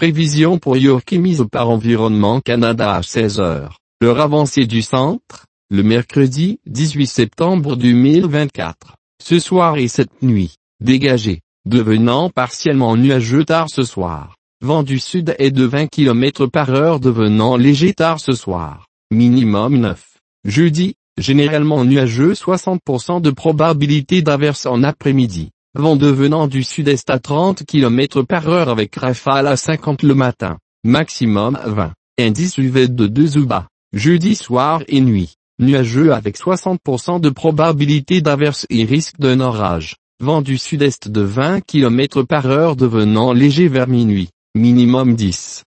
Prévision pour York émise par Environnement Canada à 16 heures. L'heure avancée du centre, le mercredi 18 septembre 2024. Ce soir et cette nuit, dégagé, devenant partiellement nuageux tard ce soir. Vent du sud est de 20 km/h devenant léger tard ce soir. Minimum 9. Jeudi, généralement nuageux 60% de probabilité d'averse en après-midi. Vent devenant du sud-est à 30 km/h avec rafale à 50 le matin. Maximum 20. Indice UV de 2 ou bas. Jeudi soir et nuit. Nuageux avec 60% de probabilité d'averse et risque d'un orage. Vent du sud-est de 20 km/h devenant léger vers minuit. Minimum 10.